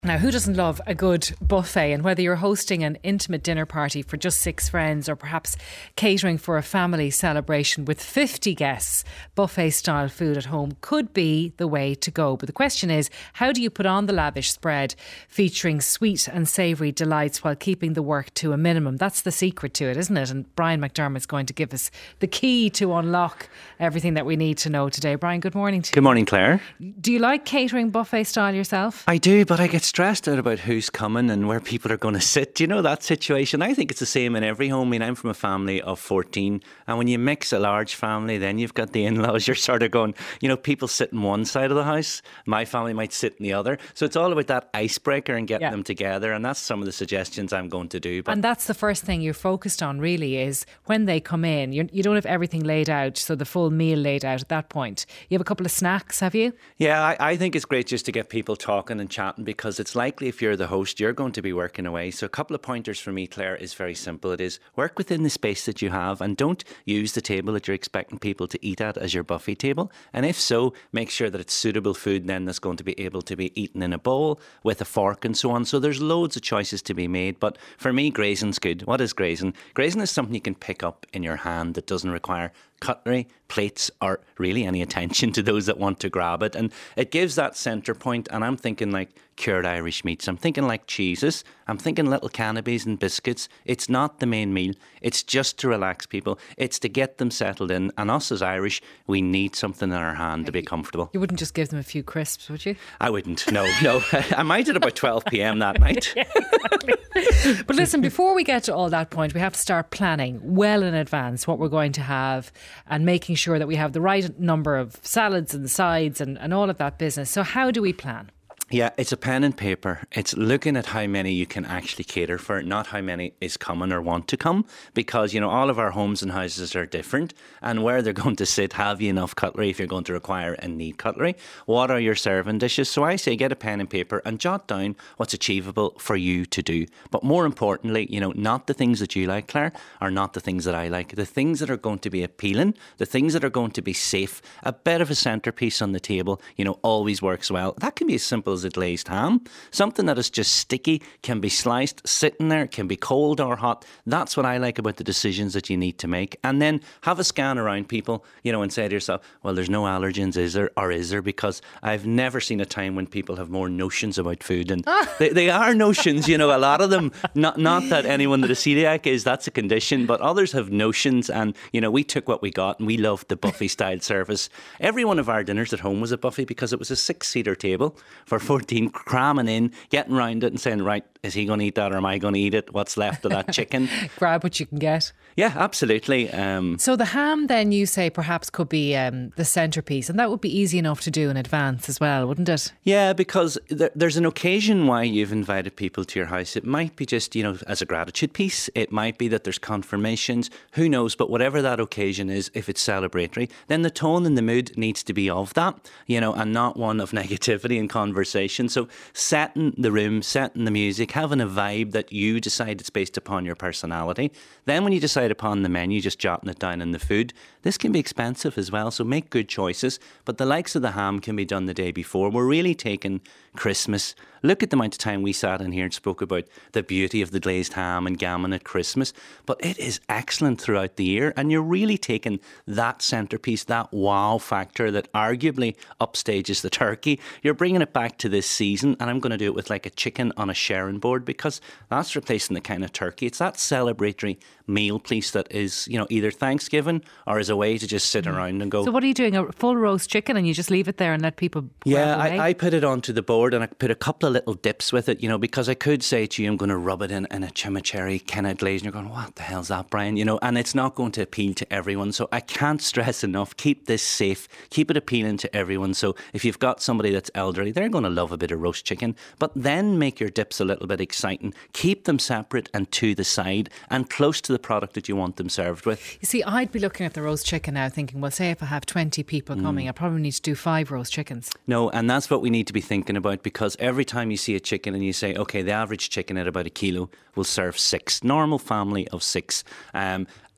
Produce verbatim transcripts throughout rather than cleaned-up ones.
Now, who doesn't love a good buffet? And whether you're hosting an intimate dinner party for just six friends or perhaps catering for a family celebration with fifty guests, buffet-style food at home could be the way to go. But the question is, how do you put on the lavish spread featuring sweet and savoury delights while keeping the work to a minimum? That's the secret to it, isn't it? And Brian McDermott's going to give us the key to unlock everything that we need to know today. Brian, good morning to you. Good morning, Claire. Do you like catering buffet-style yourself? I do, but I get stressed out about who's coming and where people are going to sit. Do you know that situation? I think it's the same in every home. I mean, I'm from a family of fourteen, and when you mix a large family, then you've got the in-laws. You're sort of going, you know, people sit in one side of the house. My family might sit in the other. So it's all about that icebreaker and getting yeah. them together, and that's some of the suggestions I'm going to do. But and that's the first thing you're focused on, really, is when they come in, you're, you don't have everything laid out, so the full meal laid out at that point. You have a couple of snacks, have you? Yeah, I, I think it's great just to get people talking and chatting, because it's likely if you're the host, you're going to be working away. So a couple of pointers for me, Claire, is very simple. It is work within the space that you have, and don't use the table that you're expecting people to eat at as your buffet table. And if so, make sure that it's suitable food then that's going to be able to be eaten in a bowl with a fork and so on. So there's loads of choices to be made. But for me, grazing's good. What is grazing? Grazing is something you can pick up in your hand that doesn't require cutlery, plates, or really any attention to those that want to grab it. And it gives that centre point, and I'm thinking like cured Irish meats. I'm thinking like cheeses. I'm thinking little canapes and biscuits. It's not the main meal. It's just to relax people. It's to get them settled in. And us as Irish, we need something in our hand to be comfortable. You wouldn't just give them a few crisps, would you? I wouldn't. No, no. I might at about twelve p.m. that night. Yeah, exactly. But listen, before we get to all that point, we have to start planning well in advance what we're going to have and making sure that we have the right number of salads and sides and, and all of that business. So how do we plan? Yeah, it's a pen and paper. It's looking at how many you can actually cater for, not how many is coming or want to come, because, you know, all of our homes and houses are different, and where they're going to sit, have you enough cutlery if you're going to require and need cutlery? What are your serving dishes? So I say get a pen and paper and jot down what's achievable for you to do. But more importantly, you know, not the things that you like, Claire, are not the things that I like. The things that are going to be appealing, the things that are going to be safe, a bit of a centrepiece on the table, you know, always works well. That can be as simple as a glazed ham. Something that is just sticky, can be sliced, sitting there, can be cold or hot. That's what I like about the decisions that you need to make. And then have a scan around people, you know, and say to yourself, well, there's no allergens, is there? Or is there? Because I've never seen a time when people have more notions about food. And they, they are notions, you know, a lot of them. Not, not that anyone that is celiac is, that's a condition, but others have notions. And, you know, we took what we got and we loved the buffet style service. Every one of our dinners at home was a buffet because it was a six-seater table for fourteen, cramming in, getting round it and saying, right, is he going to eat that or am I going to eat it? What's left of that chicken? Grab what you can get. Yeah, absolutely. Um, so the ham then, you say, perhaps could be um, the centrepiece, and that would be easy enough to do in advance as well, wouldn't it? Yeah, because there, there's an occasion why you've invited people to your house. It might be just, you know, as a gratitude piece. It might be that there's confirmations. Who knows? But whatever that occasion is, if it's celebratory, then the tone and the mood needs to be of that, you know, and not one of negativity and conversation. So setting the room, setting the music, having a vibe that you decide it's based upon your personality. Then when you decide upon the menu, just jotting it down in the food. This can be expensive as well, so make good choices. But the likes of the ham can be done the day before. We're really taking Christmas. Look at the amount of time we sat in here and spoke about the beauty of the glazed ham and gammon at Christmas. But it is excellent throughout the year, and you're really taking that centrepiece, that wow factor that arguably upstages the turkey. You're bringing it back to this season, and I'm going to do it with like a chicken on a sharing board, because that's replacing the kind of turkey. It's that celebratory meal piece that is, you know, either Thanksgiving or is a way to just sit mm. around and go. So what are you doing? A full roast chicken and you just leave it there and let people Yeah, I, I put it onto the board and I put a couple of little dips with it, you know, because I could say to you, I'm going to rub it in, in a chimichurri kind of glaze, and you're going, what the hell's that, Brian? You know, and it's not going to appeal to everyone. So I can't stress enough, keep this safe, keep it appealing to everyone. So if you've got somebody that's elderly, they're going to love a bit of roast chicken, but then make your dips a little bit exciting. Keep them separate and to the side and close to the product that you want them served with. You see, I'd be looking at the roast chicken now thinking, well, say if I have twenty people coming, mm. I probably need to do five roast chickens. No, and that's what we need to be thinking about, because every time you see a chicken and you say, okay, the average chicken at about a kilo will serve six, normal family of six. Um,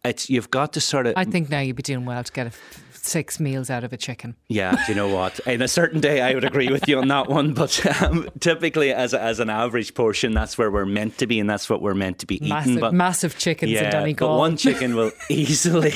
it's you've got to sort of. I think now you'd be doing well to get a f- six meals out of a chicken. Yeah, do you know what? In a certain day, I would agree with you on that one. But um, typically, as a, as an average portion, that's where we're meant to be, and that's what we're meant to be Massive, eating. But massive chickens yeah, in Donegal. but one chicken will easily.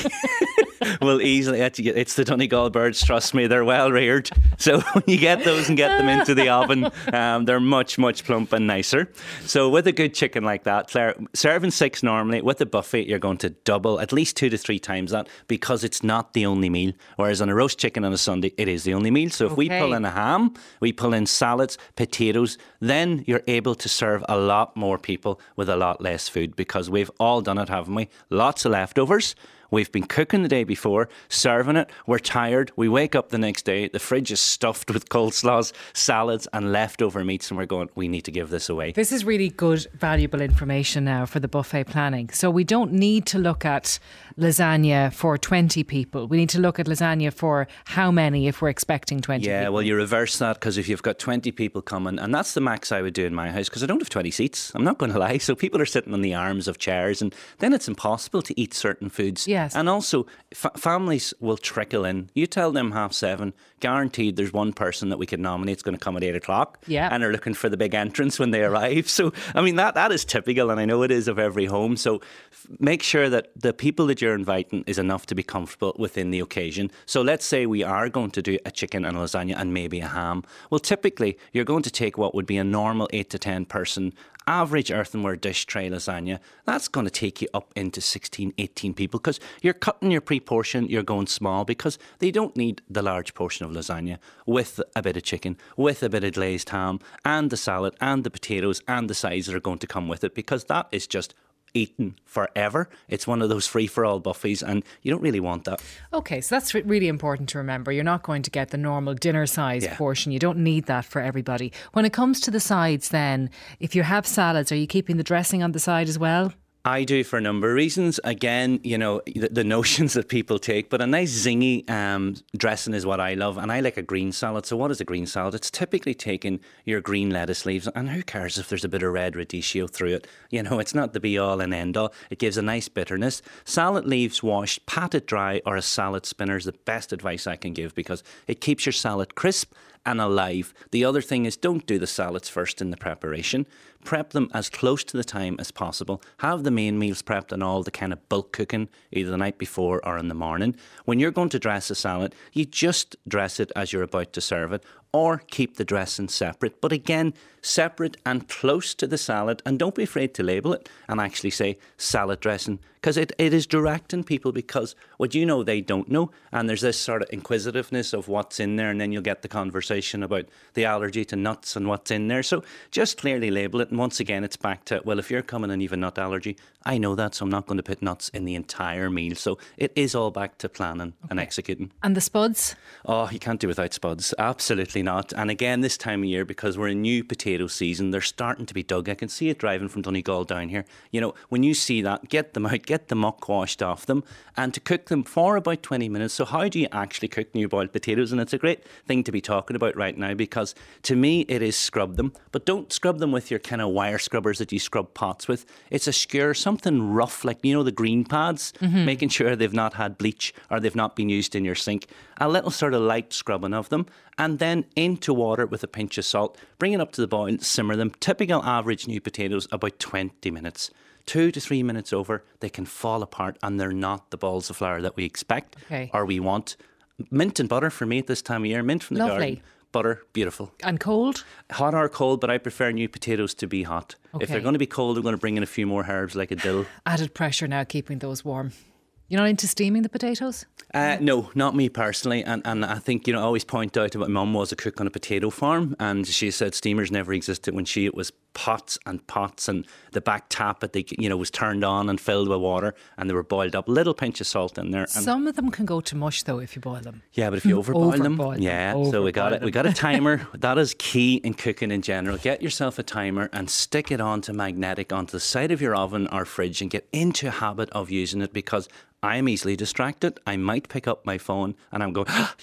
will easily it's the Donegal birds, trust me, they're well reared, so when you get those and get them into the oven, um, they're much much plump and nicer. So with a good chicken like that, Claire, serving six normally, with a buffet you're going to double at least two to three times that, because it's not the only meal, whereas on a roast chicken on a Sunday it is the only meal. So if Okay. we pull in a ham, we pull in salads, potatoes, then you're able to serve a lot more people with a lot less food, because we've all done it, haven't we? Lots of leftovers. We've been cooking the day before, serving it. We're tired. We wake up the next day. The fridge is stuffed with coleslaws, salads and leftover meats. And we're going, we need to give this away. This is really good, valuable information now for the buffet planning. So we don't need to look at lasagna for twenty people. We need to look at lasagna for how many if we're expecting twenty Yeah, people. well, you reverse that, because if you've got twenty people coming, and that's the max I would do in my house, because I don't have twenty seats. I'm not going to lie. So people are sitting on the arms of chairs, and then it's impossible to eat certain foods. Yes. And also, fa- families will trickle in. You tell them half seven, guaranteed there's one person that we could nominate is going to come at eight o'clock. Yeah. And are looking for the big entrance when they arrive. So, I mean, that, that is typical, and I know it is of every home. So f- make sure that the people that you're inviting is enough to be comfortable within the occasion. So let's say we are going to do a chicken and a lasagna and maybe a ham. Well, typically, you're going to take what would be a normal eight to ten person average earthenware dish tray lasagna. That's going to take you up into sixteen, eighteen people, because you're cutting your pre-portion, you're going small, because they don't need the large portion of lasagna with a bit of chicken, with a bit of glazed ham and the salad and the potatoes and the sides that are going to come with it, because that is just eaten forever. It's one of those free-for-all buffets, and you don't really want that. Okay, so that's re- really important to remember. You're not going to get the normal dinner size Yeah. portion. You don't need that for everybody. When it comes to the sides then, if you have salads, are you keeping the dressing on the side as well? I do, for a number of reasons. Again, you know, the, the notions that people take, but a nice zingy um, dressing is what I love, and I like a green salad. So what is a green salad? It's typically taking your green lettuce leaves, and who cares if there's a bit of red radicchio through it? You know, it's not the be-all and end-all. It gives a nice bitterness. Salad leaves washed, pat it dry, or a salad spinner is the best advice I can give, because it keeps your salad crisp and alive. The other thing is, don't do the salads first in the preparation. Prep them as close to the time as possible. Have the main meals prepped and all the kind of bulk cooking either the night before or in the morning. When you're going to dress a salad, you just dress it as you're about to serve it, or keep the dressing separate. But again, separate and close to the salad, and don't be afraid to label it and actually say salad dressing, because it, it is directing people, because what you know they don't know, and there's this sort of inquisitiveness of what's in there, and then you'll get the conversation about the allergy to nuts and what's in there. So just clearly label it, and once again it's back to, well, if you're coming and you've a nut allergy, I know that, so I'm not going to put nuts in the entire meal. So it is all back to planning okay. and executing. And the spuds? Oh, you can't do without spuds. Absolutely not. And again, this time of year, because we're in new potato season, they're starting to be dug. I can see it driving from Donegal down here. You know, when you see that, get them out, get the muck washed off them, and to cook them for about twenty minutes. So how do you actually cook new boiled potatoes? And it's a great thing to be talking about right now, because to me it is scrub them, but don't scrub them with your kind of wire scrubbers that you scrub pots with. It's a skewer, something rough, like, you know, the green pads, mm-hmm. making sure they've not had bleach or they've not been used in your sink. A little sort of light scrubbing of them, and then into water with a pinch of salt. Bring it up to the boil, simmer them. Typical average new potatoes, about twenty minutes. Two to three minutes over, they can fall apart, and they're not the balls of flour that we expect okay. or we want. Mint and butter for me at this time of year. Mint from the Lovely. garden. Butter, beautiful. And cold? Hot or cold, but I prefer new potatoes to be hot. Okay. If they're going to be cold, I'm going to bring in a few more herbs like a dill. Added pressure now keeping those warm. You're not into steaming the potatoes? Uh, no, not me personally. And and I think, you know, I always point out that my mum was a cook on a potato farm, and she said steamers never existed when she, it was pots and pots, and the back tap, it, they, you know, was turned on and filled with water, and they were boiled up. Little pinch of salt in there. And some of them can go to mush though if you boil them. Yeah, but if you overboil, overboil them, them, yeah. overboil So we got it. them. We got a timer. That is key in cooking in general. Get yourself a timer and stick it onto magnetic onto the side of your oven or fridge, and get into a habit of using it, because I am easily distracted. I might pick up my phone and I'm going,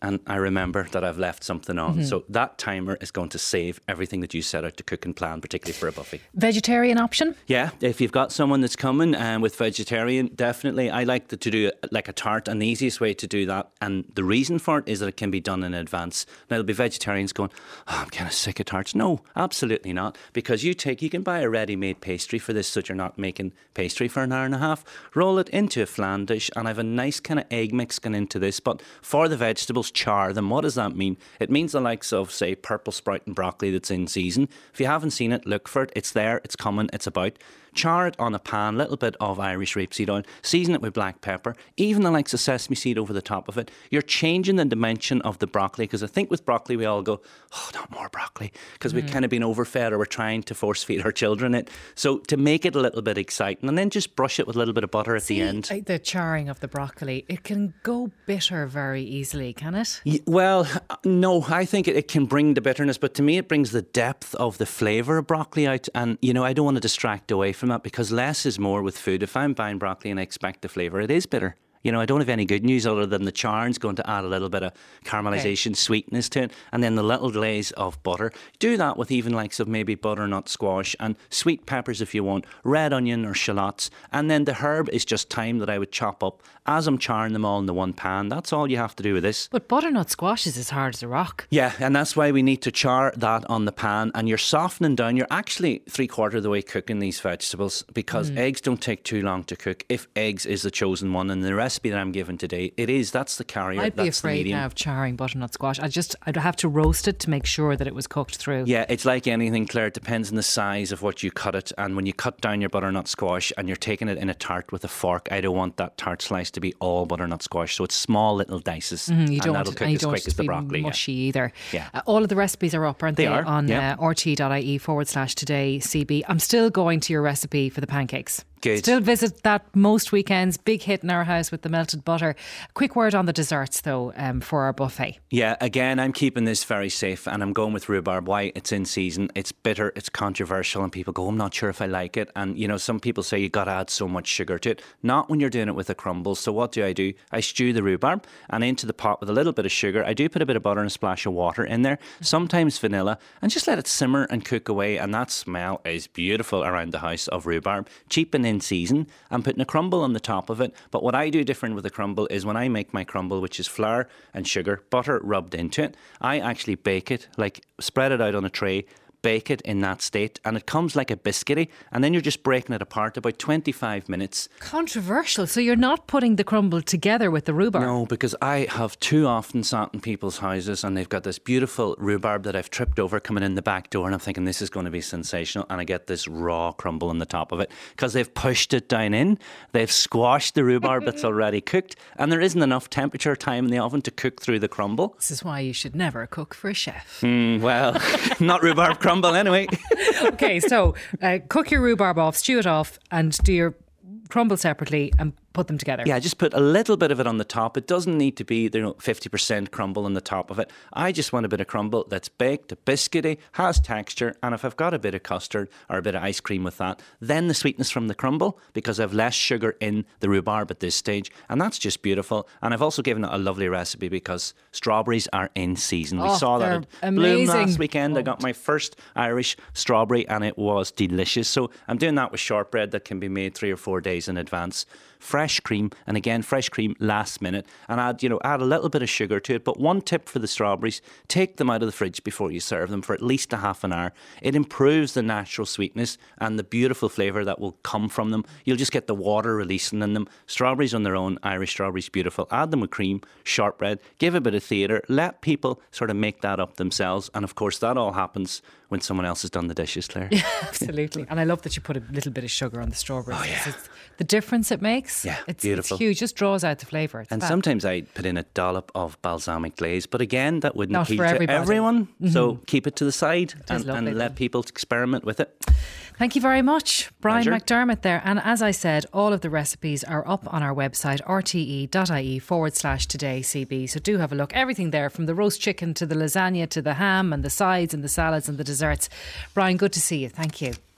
and I remember that I've left something on. Mm-hmm. So that timer is going to save everything that you set out to cook and plan, particularly for a buffet. Vegetarian option? Yeah, if you've got someone that's coming um, with vegetarian, definitely. I like to, to do it like a tart, and the easiest way to do that, and the reason for it is that it can be done in advance. Now, there'll be vegetarians going, oh, I'm kind of sick of tarts. No, absolutely not, because you take, you can buy a ready-made pastry for this, so you're not making pastry for an hour and a half. Roll it into a flan dish, and I have a nice kind of egg mix going into this. But for the vegetables, char them. What does that mean? It means the likes of, say, purple sprout and broccoli that's in season. If you haven't seen it, look for it. It's there, it's coming, it's about. Char it on a pan, little bit of Irish rapeseed oil, season it with black pepper, even the likes of sesame seed over the top of it. You're changing the dimension of the broccoli, because I think with broccoli we all go, oh, not more broccoli, because mm. we've kind of been overfed, or we're trying to force feed our children it. So to make it a little bit exciting, and then just brush it with a little bit of butter at See, the end. The charring of the broccoli, it can go bitter very easily, can it? Yeah, well, no, I think it, it can bring the bitterness, but to me it brings the depth of the flavour of broccoli out, and you know, I don't want to distract away from that, because less is more with food. If I'm buying broccoli and I expect the flavour, it is bitter. You know, I don't have any good news other than the charn's going to add a little bit of caramelisation, okay. sweetness to it, and then the little glaze of butter. Do that with even likes of maybe butternut squash and sweet peppers if you want, red onion or shallots, and then the herb is just thyme that I would chop up as I'm charring them all in the one pan. That's all you have to do with this. But butternut squash is as hard as a rock. Yeah, and that's why we need to char that on the pan, and you're softening down. You're actually three quarter of the way cooking these vegetables, because mm. eggs don't take too long to cook if eggs is the chosen one, and the rest recipe that I'm given today, it is, that's the carrier. I'd be that's afraid now of charring butternut squash. I just, I'd have to roast it to make sure that it was cooked through. Yeah, it's like anything, Claire. It depends on the size of what you cut it. And when you cut down your butternut squash and you're taking it in a tart with a fork, I don't want that tart slice to be all butternut squash. So it's small little dices. Mm-hmm, you don't and want that'll it, cook and you as don't quick as the broccoli. Mushy yeah. either. Yeah. Uh, all of the recipes are up, aren't they? They are, on yeah. uh, rt.ie forward slash today C B. I'm still going to your recipe for the pancakes. Good. Still visit that most weekends. Big hit in our house with the melted butter. Quick word on the desserts though, um, for our buffet. Yeah, again, I'm keeping this very safe, and I'm going with rhubarb. Why? It's in season, it's bitter, it's controversial, and people go, I'm not sure if I like it. And you know, some people say you got to add so much sugar to it. Not when you're doing it with a crumble. So what do I do? I stew the rhubarb, and into the pot with a little bit of sugar. I do put a bit of butter and a splash of water in there, sometimes vanilla, and just let it simmer and cook away. And that smell is beautiful around the house of rhubarb. Cheap and in season. I'm putting a crumble on the top of it. But what I do different with the crumble is when I make my crumble, which is flour and sugar, butter rubbed into it, I actually bake it, like spread it out on a tray, bake it in that state, and it comes like a biscuity, and then you're just breaking it apart about twenty-five minutes. Controversial. So you're not putting the crumble together with the rhubarb? No, because I have too often sat in people's houses and they've got this beautiful rhubarb that I've tripped over coming in the back door, and I'm thinking this is going to be sensational, and I get this raw crumble on the top of it because they've pushed it down in, they've squashed the rhubarb that's already cooked, and there isn't enough temperature time in the oven to cook through the crumble. This is why you should never cook for a chef. Mm, well, not rhubarb crumble. Anyway. Okay, so uh, cook your rhubarb off, stew it off, and do your crumble separately and put them together. Yeah, just put a little bit of it on the top. It doesn't need to be, you know, fifty percent crumble on the top of it. I just want a bit of crumble that's baked, biscuity, has texture, and if I've got a bit of custard or a bit of ice cream with that, then the sweetness from the crumble, because I've less sugar in the rhubarb at this stage, and that's just beautiful. And I've also given it a lovely recipe because strawberries are in season. We oh, saw that at Bloom last weekend. Oh. I got my first Irish strawberry and it was delicious. So I'm doing that with shortbread that can be made three or four days in advance. Fresh cream, and again, fresh cream last minute, and add, you know, add a little bit of sugar to it. But one tip for the strawberries, take them out of the fridge before you serve them for at least a half an hour. It improves the natural sweetness and the beautiful flavour that will come from them. You'll just get the water releasing in them. Strawberries on their own, Irish strawberries, beautiful. Add them with cream, shortbread, give a bit of theatre, let people sort of make that up themselves. And of course, that all happens when someone else has done the dishes, Claire. Yeah, absolutely. And I love that you put a little bit of sugar on the strawberries. Oh, yeah. It's the difference it makes. Yeah, it's, beautiful. It's huge. Just draws out the flavour. It's and bad. sometimes I put in a dollop of balsamic glaze, but again, that wouldn't Not appeal for to everybody. everyone. Mm-hmm. So keep it to the side and, lovely, and let people experiment with it. Thank you very much, Brian Pleasure. McDermott there. And as I said, all of the recipes are up on our website, rte.ie forward slash today CB. So do have a look. Everything there, from the roast chicken to the lasagna to the ham and the sides and the salads and the desserts. Brian, good to see you. Thank you.